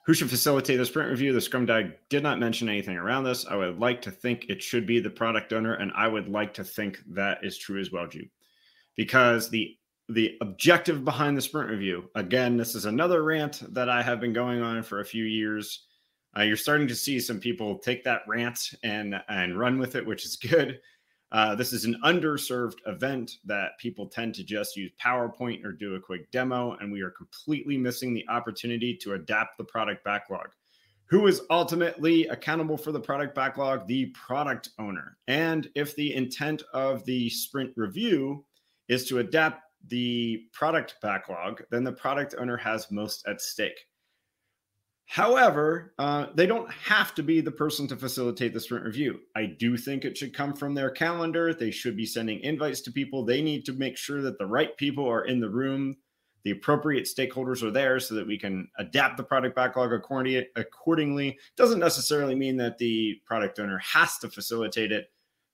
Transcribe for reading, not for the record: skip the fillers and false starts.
Who should facilitate the sprint review? The Scrum Guide did not mention anything around this. I would like to think it should be the product owner, and I would like to think that is true as well, Jude. Because the objective behind the sprint review, again, this is another rant that I have been going on for a few years. You're starting to see some people take that rant and run with it, which is good. This is an underserved event that people tend to just use PowerPoint or do a quick demo, and we are completely missing the opportunity to adapt the product backlog. Who is ultimately accountable for the product backlog? The product owner. And if the intent of the sprint review is to adapt the product backlog, then the product owner has most at stake. However, they don't have to be the person to facilitate the sprint review. I do think it should come from their calendar. They should be sending invites to people. They need to make sure that the right people are in the room. The appropriate stakeholders are there so that we can adapt the product backlog accordingly. Doesn't necessarily mean that the product owner has to facilitate it.